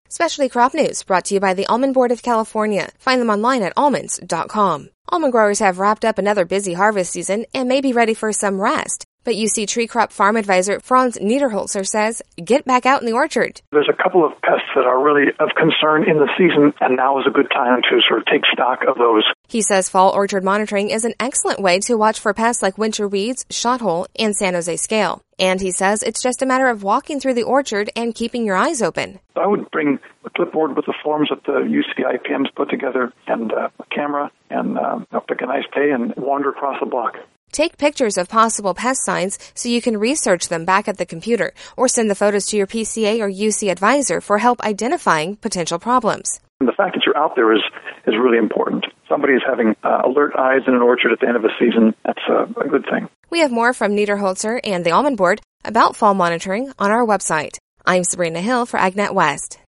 Specialty Crop News brought to you by the Almond Board of California. Find them online at almonds.com. Almond growers have wrapped up another busy harvest season and may be ready for some rest. But UC Tree Crop Farm Advisor Franz Niederholzer says, get back out in the orchard. There's a couple of pests that are really of concern in the season, and now is a good time to sort of take stock of those. He says fall orchard monitoring is an excellent way to watch for pests like winter weeds, shothole, and San Jose scale. And he says it's just a matter of walking through the orchard and keeping your eyes open. I would bring a clipboard with the forms that the UC IPMs put together and a camera and pick a nice day and wander across the block. Take pictures of possible pest signs so you can research them back at the computer or send the photos to your PCA or UC advisor for help identifying potential problems. And the fact that you're out there is really important. Somebody is having alert eyes in an orchard at the end of a season. That's a good thing. We have more from Niederholzer and the Almond Board about fall monitoring on our website. I'm Sabrina Hill for AgNet West.